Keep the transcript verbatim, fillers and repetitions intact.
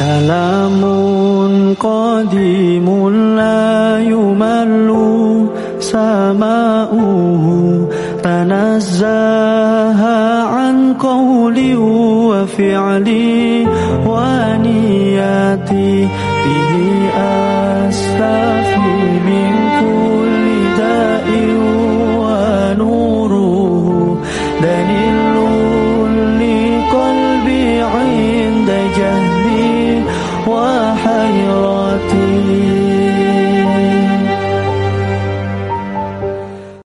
كلام قديم لا يمل سماؤه تنزه عن قولي وفعلي ونياتي به